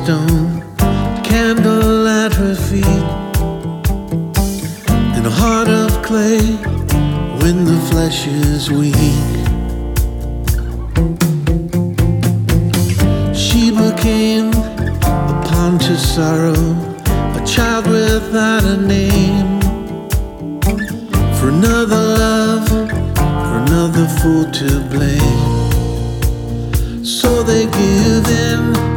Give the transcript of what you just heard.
stone, candle at her feet, and a heart of clay when the flesh is weak. She became a pawn to sorrow, a child without a name, for another love, for another fool to blame. So they give in